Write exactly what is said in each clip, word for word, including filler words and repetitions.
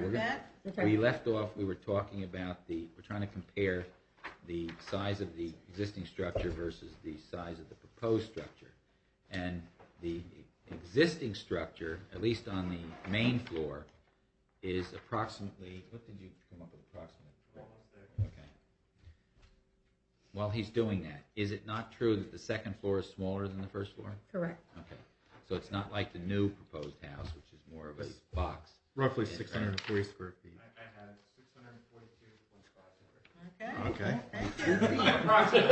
right, we're gonna, Okay. we left off, we were talking about the, we're trying to compare the size of the existing structure versus the size of the proposed structure. And the existing structure, at least on the main floor, is approximately, what did you come up with approximately? Almost there. Okay. While he's doing that, is it not true that the second floor is smaller than the first floor? Correct. Okay. So it's not like the new proposed house, which is more of a box. Roughly Yeah, six hundred forty square feet. I, I had six hundred forty-two point five square feet. Okay. Okay.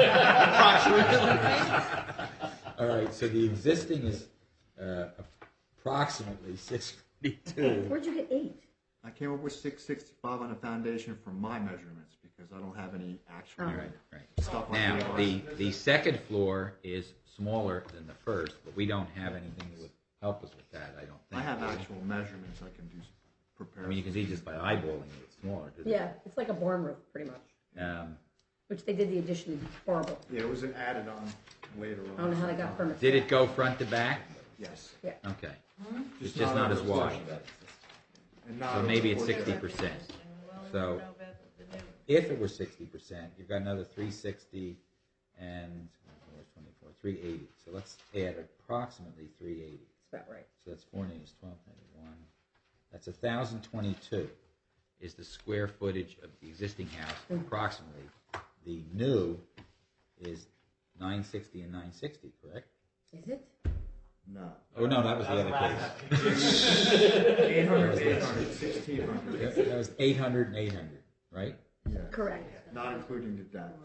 All right, so the existing is uh, approximately six forty-two. Where'd you get eight? I came up with six sixty-five on the foundation from my measurements because I don't have any actual Oh. Right, right. stuff like Now, that. the, the second floor is smaller than the first, but we don't have anything that would help us with that, I don't think. I have actual measurements. I can do s- prepare. I mean, you can see just by eyeballing it, it's smaller, doesn't Yeah, it's like a barn roof, pretty much. it? Um, Which they did the addition horrible. Yeah, it was an added on later on. I don't know how they got permits. Did it go front to back? Yes. Yeah. Okay. It's just not as wide. And not So maybe it's over- sixty percent. So if it were sixty percent, you've got another three sixty and twenty-four, three eighty. So let's add approximately three eighty. It's about right. So that's four names, twelve ninety-one. That's one thousand twenty-two is the square footage of the existing house approximately. The new is nine sixty and nine sixty, correct? Is it? No. Oh, no, that was the other case. eight hundred, eight hundred, sixteen hundred. That that was eight hundred and eight hundred, right? Yeah. Correct. Not including the decks.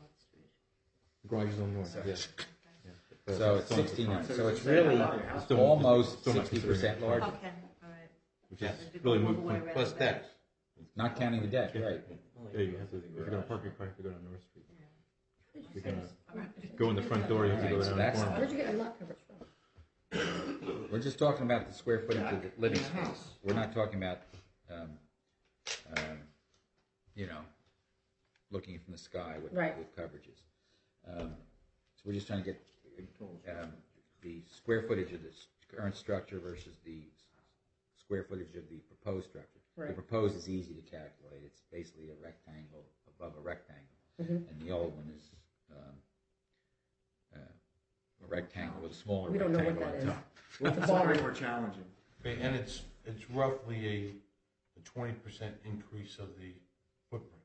Garage is on north. Yeah. So it's sixteen hundred. So it's really almost sixty percent larger, Okay, all right. Which is really moved from Plus decks. not counting the deck, right? Yeah, you have to, if you're gonna park your car, you have to go down North Street. If you're gonna go in the front door, you have to go Right, so down the that's- corner. Where'd you get your lot coverage from? We're just talking about the square footage of the living space. We're not talking about, um, um, you know, looking from the sky with, Right. with coverages. Um, so we're just trying to get um, the square footage of the s- current structure versus the s- square footage of the proposed structure. The Right. proposed is easy to calculate. It's basically a rectangle above a rectangle, Mhm. and the old one is um, uh, a rectangle with a smaller We don't know what rectangle that on is. top. Well, it's very more challenging. Okay, and it's, it's roughly a, a twenty percent increase of the footprint,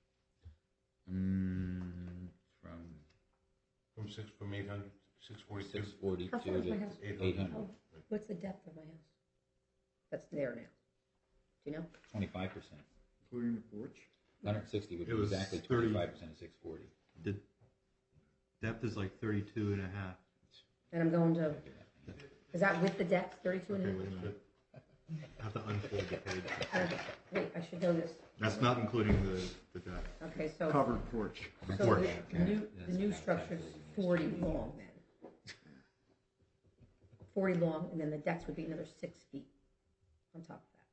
Mm, from from six, from eight hundred, six forty-two. six forty-two How far is my to house? eight hundred. Oh, what's the depth of my house? That's there now. Do you know? Twenty-five percent. Including the porch. one hundred sixty would It be was exactly thirty. twenty-five percent of six forty. The depth is like thirty-two and a half. And I'm going to, is that with the decks, thirty-two and a Okay, half? wait a minute. I have to unfold the page. Okay. Wait, I should know this. That's not including the, the deck. Okay, so, Covered porch. so porch. the, the new, the new structure's forty long then. Forty long, and then the decks would be another six feet on top of that.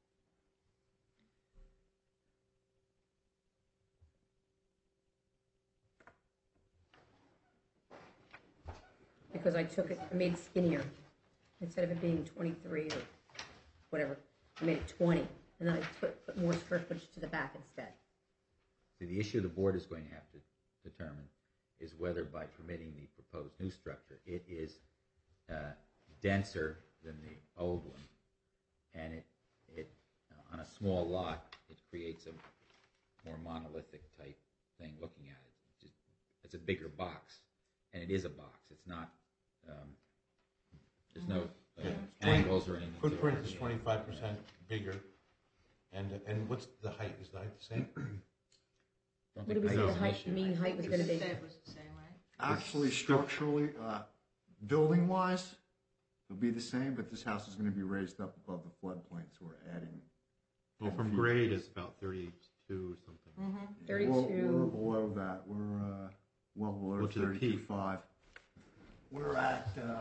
Because I took it, I made it skinnier. Instead of it being twenty-three or whatever, I made it twenty, and then I put, put more square footage to the back instead. So the issue the board is going to have to determine is whether by permitting the proposed new structure, it is uh, denser than the old one. And it, it uh, on a small lot, it creates a more monolithic type thing looking at it. It's, just, it's a bigger box, and it is a box. It's not, um, there's no uh, angles or anything. to it. Footprint is twenty-five percent bigger, and, and what's the height, is the height the same? Don't What did think we say height the is an height, issue. mean height was gonna be? Said it was the same, right? Actually, structurally, uh, building wise, it'll be the same, but this house is gonna be raised up above the floodplain, so we're adding. Well, from grade, it's about thirty-two or something. Thirty-two. We're, we're below that. We're, uh, well below Well, to the thirty-two peak. five. We're at, uh,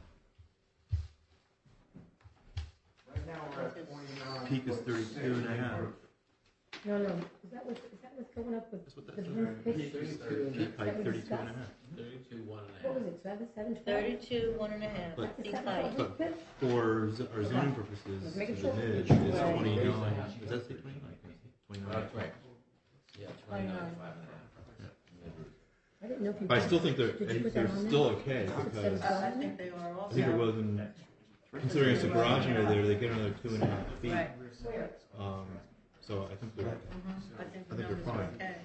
right now we're at twenty-nine. Peak is thirty-two and a half. No, no, is that what, is that what's going up with That's what the that roof pitch? Peak height, thirty-two and a half. Thirty-two, one and a What half. was it, seven, seven, twelve? Thirty-two, one and a half, But- peak Seven, height. twelve, roof pitch? For z- our zoning purposes, Making the sure. midge is twenty-nine. Does that say know if you. But I still think they're, Did you put they're that on still there? okay, because Uh, I think they are I also. think it wasn't, considering it's a garage under there, they get another two and a half feet. Right. Um, so I think they're, Mhm. I think the I think they're numbers are fine. okay.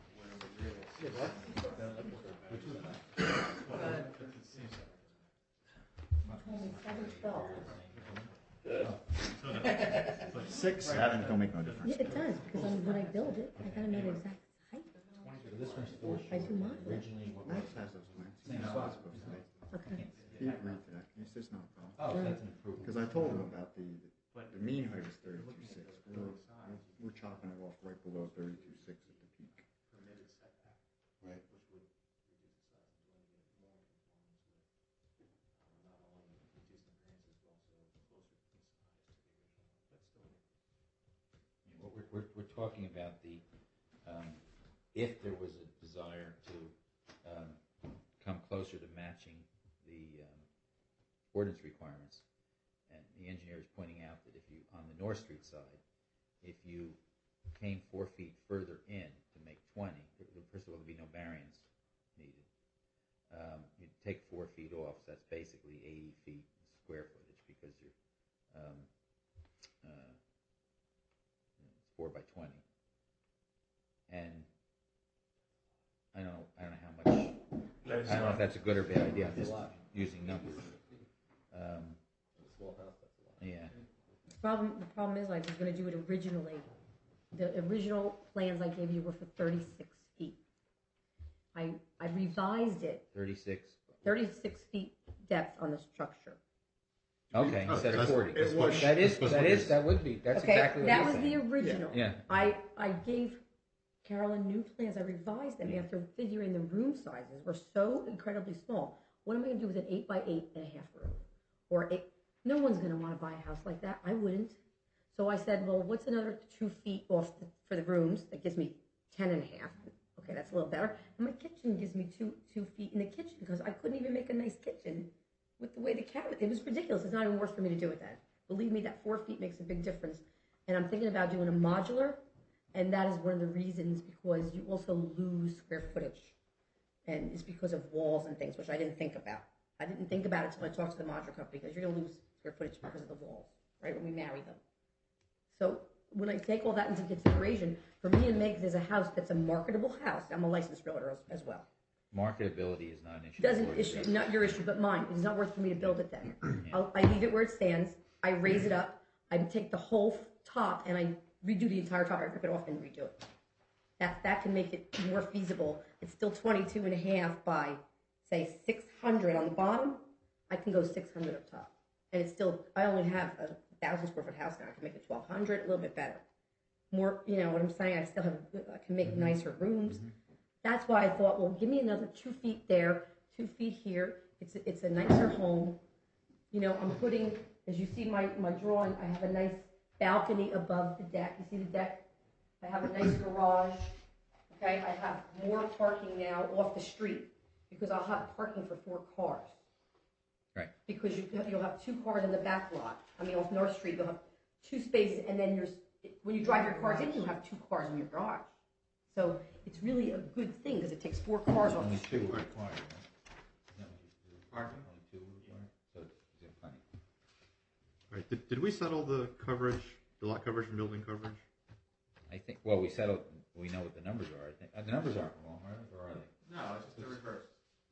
Six, seven don't make no difference. Yeah, it does, because I'm- when I build it, I gotta know the exact height. This one's four I feet. do mine. Originally, what Max has those plans. He knows what it's supposed to be. Okay. He agreed to that. He says no problem. Oh, that's an improvement. Because I told him about the, the mean height is thirty-two six. We're, we're chopping it off right below thirty-two six at the peak. Right. What we're, we're, we're talking about the, um, if there was a desire to, um, come closer to matching the, um, ordinance requirements. And the engineer is pointing out that if you, on the North Street side, if you came four feet further in to make twenty, there- there- first of all, there'd be no variance needed. Um, you'd take four feet off, so that's basically eighty feet square footage, because you're, um, uh, it's four by twenty. And I don't know, I don't know how much, I don't know if that's a good or bad idea, I'm just using numbers. Um, yeah, The problem, the problem is, I was gonna do it originally. The original plans I gave you were for thirty-six feet. I, I revised it, thirty-six, thirty-six feet depth on the structure. okay, Oh, instead of that's- forty. it was- That is, that's that what is, it is. that would be, that's Okay, exactly what that he's was the saying. original. Yeah. I, I gave Carolyn new plans, I revised them after figuring the room sizes were so incredibly small. What am I gonna do with an eight by eight and a half room? Or eight, no one's gonna wanna buy a house like that, I wouldn't. So I said, well, what's another two feet off the, for the rooms? That gives me ten and a half. Okay, that's a little better. And my kitchen gives me two, two feet in the kitchen, because I couldn't even make a nice kitchen with the way the cabinet, it was ridiculous. It's not even worth for me to do it then. Believe me, that four feet makes a big difference. And I'm thinking about doing a modular, and that is one of the reasons, because you also lose square footage. And it's because of walls and things, which I didn't think about. I didn't think about it until I talked to the modular company, because you're gonna lose square footage because of the walls, right, when we marry them. So when I take all that into consideration, for me and Meg, there's a house that's a marketable house. I'm a licensed realtor as, as well. Marketability is not an issue. Doesn't issue, not your issue, but mine. It is not worth for me to build it then. I'll, I leave it where it stands. I raise it up. I take the whole top and I redo the entire top. I rip it off and redo it. That that can make it more feasible. It's still twenty-two and a half by, say, six hundred on the bottom. I can go six hundred up top, and it's still. I only have a thousand square foot house now. I can make it twelve hundred, a little bit better. More, you know what I'm saying? I still have. I can make nicer rooms. That's why I thought, well, give me another two feet there, two feet here. It's a, it's a nicer home. You know, I'm putting, as you see my, my drawing, I have a nice balcony above the deck. You see the deck? I have a nice garage. Okay, I have more parking now off the street, because I'll have parking for four cars. Right. Because you, you'll have two cars in the back lot. I mean, off North Street, you'll have two spaces, and then you're, when you drive your cars in, you have two cars in your garage. So it's really a good thing, because it takes four cars off Only the two street. are required, right? No, Pardon? only two are required, so it's in plenty. All right, did, did we settle the coverage, the lot coverage and building coverage? I think, well, we settled, we know what the numbers are, I think. Uh, the numbers aren't wrong, are they? Or are they? No, it's just the reverse.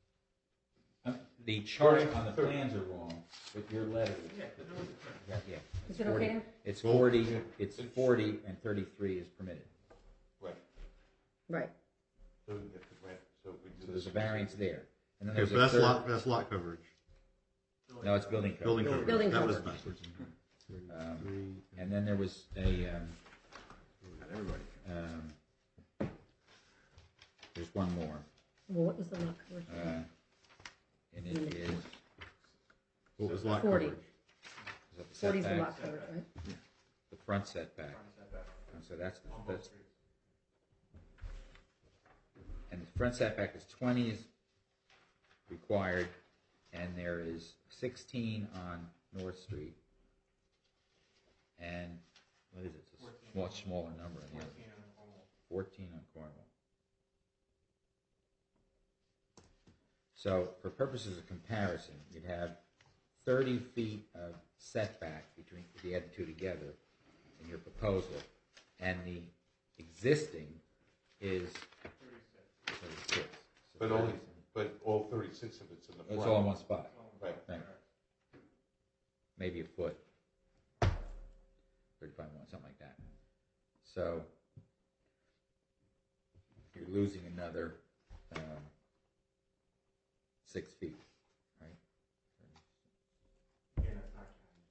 Uh, The chart on the plans are wrong, but your letter is. Yeah, the numbers are correct. Yeah, yeah. Is It's it okay forty. now? It's Well, forty, it's forty and thirty-three is permitted. Right. Right. So, we get the rent, so we do So there's a this- variance there. And then Okay, there's but a that's third. lot, that's lot coverage. No, it's building code. Building coverage. Building That was coverage. backwards. Um, And then there was a, um, Not everybody. um, there's one more, Well, what was the lot coverage? uh, and it is, What was lot Forty. coverage? is that the Forty's the setback? lot coverage, right? The front setback, Front setback and so that's, on both that's, streets. and the front setback is twenty is required, and there is sixteen on North Street. And, what is it, it's a much smaller number on the other, Fourteen on Cornwall. fourteen on Cornwall. So for purposes of comparison, you'd have thirty feet of setback between, if you add the two together in your proposal, and the existing is thirty-six. So But only, 36. but all thirty-six of it's in the front. It's all in one spot. Right. Right. Maybe a foot, thirty-five one, something like that. So you're losing another um, six feet, right? Again, that's not counting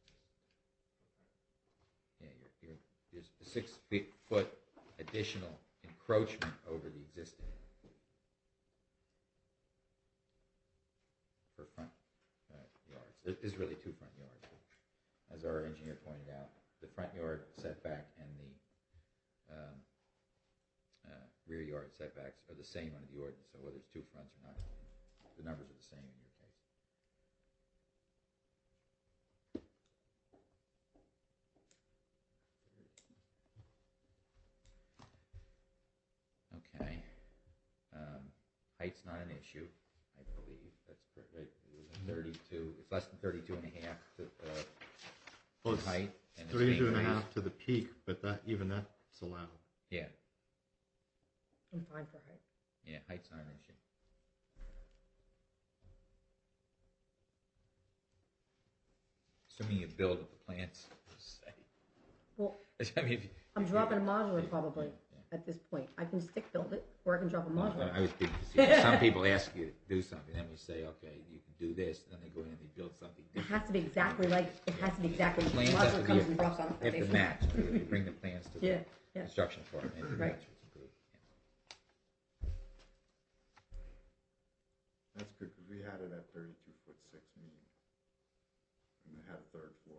that. Yeah, you're, you're, there's a six feet, foot additional encroachment over the existing for front uh, yards. There is really two front yards. As our engineer pointed out, the front yard setback and the um, uh, rear yard setbacks are the same under the ordinance. So whether it's two fronts or not, the numbers are the same in your case. Okay. Um, height's not an issue, I believe. That's correct. Right? It was a thirty-two. It's less than thirty-two and a half to, uh, Well, in it's height. And it's thirty-two being and a half raised. to the peak, but that even that's allowed. Yeah. I'm fine for height. Yeah, height's not an issue. Assuming you build up the plants, say. Well, I mean, if you- I'm if dropping a you- modular yeah, probably yeah. at this point. I can stick build it, or I can drop a I modular. was being facetious. Some people ask you to do something, then we say, okay, you can do this, then they go in and they build something It different. has to be exactly like, it has to be exactly, Plans have to modular be- comes and drops on the They have to foundation. match. You bring the plans to the Yeah, yeah. construction department. and Right. that's what's approved. That's good, because we had it at thirty-two foot six mean. And they had a third floor.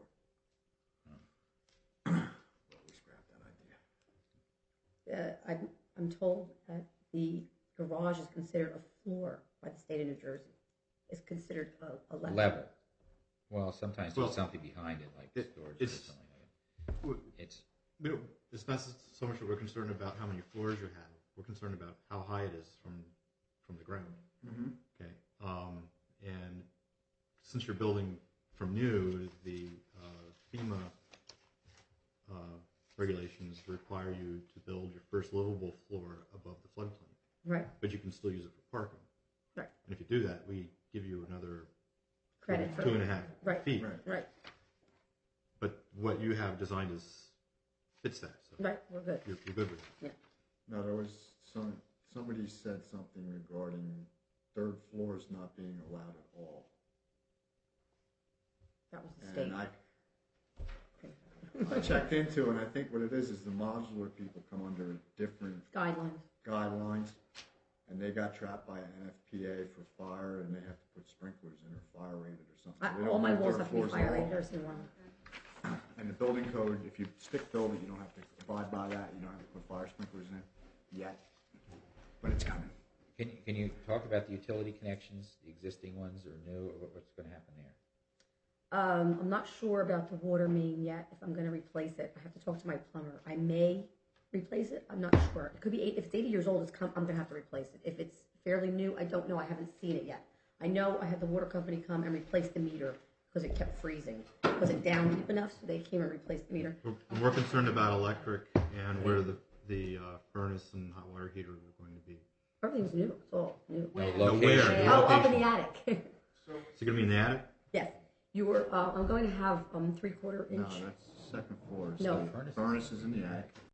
But we scrapped that idea. Uh, I'm, I'm told that the garage is considered a floor by the state of New Jersey. It's considered a, a level. Level. Well, sometimes Well, there's something behind it, like it- storage or it's- something like that. It's, We don't, it's not so much that we're concerned about how many floors you have. We're concerned about how high it is from from the ground. Mm-hmm. Okay. Um, and since you're building from new, the uh, FEMA uh, regulations require you to build your first livable floor above the floodplain, Right, but you can still use it for parking. right. And if you do that, we give you another Credit for two and a half Right. feet. Right. Right, But what you have designed is fits that, so right, we're good. you're, you're good with it. No, there was some, somebody said something regarding third floors not being allowed at all. That was the state. And I, I checked into it, and I think what it is, is the modular people come under different Guidelines. guidelines, and they got trapped by an N F P A for fire, and they have to put sprinklers in or fire rated or something. I, They don't all my have walls third have to be floors at fire all. rated, there's one. And the building code, if you stick build it, you don't have to abide by that, you don't have to put fire sprinklers in yet, but it's coming. can you, can you talk about the utility connections, the existing ones or new, or what- what's going to happen there? Um, I'm not sure about the water main yet, if I'm gonna replace it. I have to talk to my plumber. I may replace it, I'm not sure. It could be eight, if it's eighty years old, it's come, I'm gonna have to replace it. If it's fairly new, I don't know, I haven't seen it yet. I know I had the water company come and replace the meter because it kept freezing. Was it down deep enough, so they came and replaced the meter? We're, we're concerned about electric and where the, the uh, furnace and hot water heater are going to be. Everything's new, it's all new. No No, location. where? Oh, up in location. the attic. Is it going to be in the attic? Yes, you were, uh, I'm going to have, um, three quarter No, inch. that's second floor. No. So furnace is in the attic.